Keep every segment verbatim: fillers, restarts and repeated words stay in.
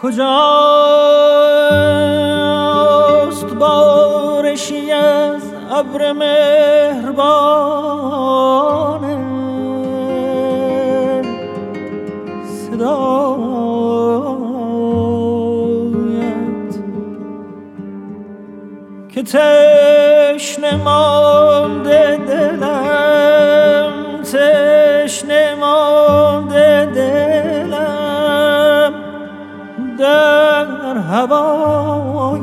کجاست بارشی از ابر مهربان صدایت که تشنه مانده دلم، تشنه مانده دلم در هوای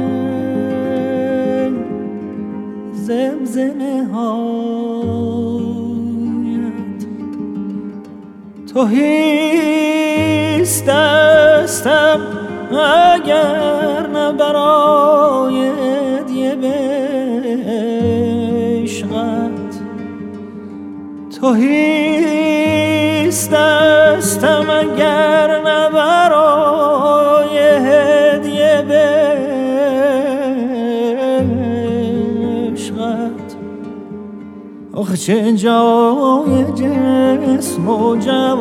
زمزمه هایت. تهیست دستم اگر نه برای هدیه به عشقت، تهیست دستم اگر نه برای هدیه به عشقت. آخه چه جای جسم و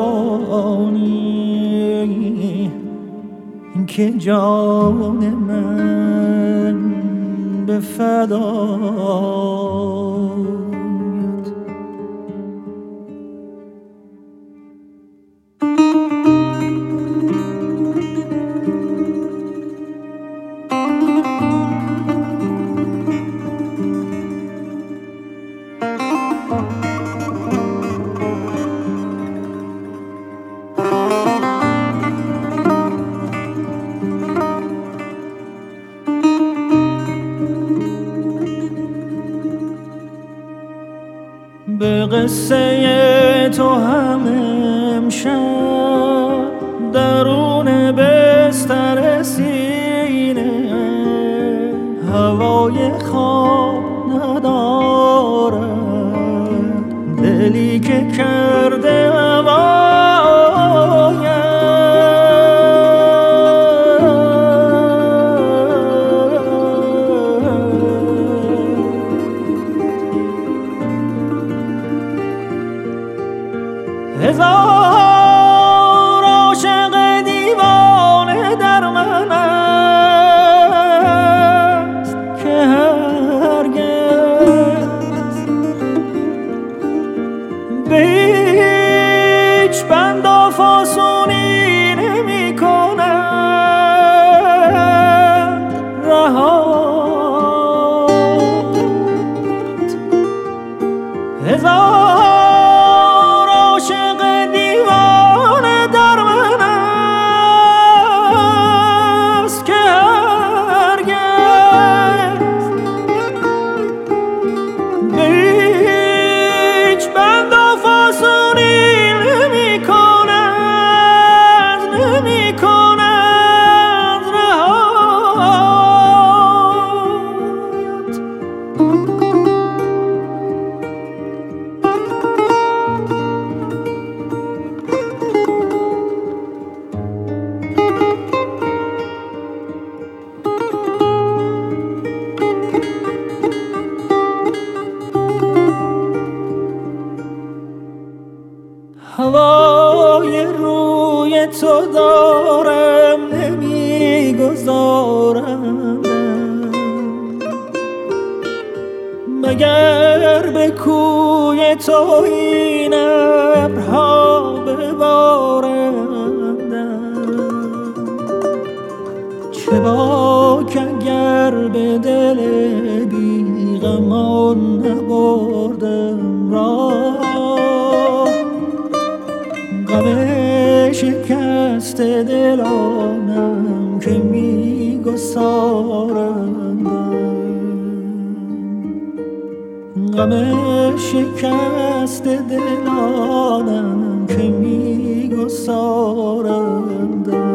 جوانی این که جان من به فدایت. به قصه تو هم امشب درون بستر سینه هوای خواب ندارد، دلی که کرده هزار عاشق دیوانه در من است که هرگز به هیچ بند و فاسونی نمی کند رهات. هزار هوای روی تو دارم نمیگذارم مگر به کوی تو این ابرها ببارند. چه باک اگر به دل بیغمان نبردم راه، غم شکست دلانم که می گسارند، غم شکست دلانم که می گسارند.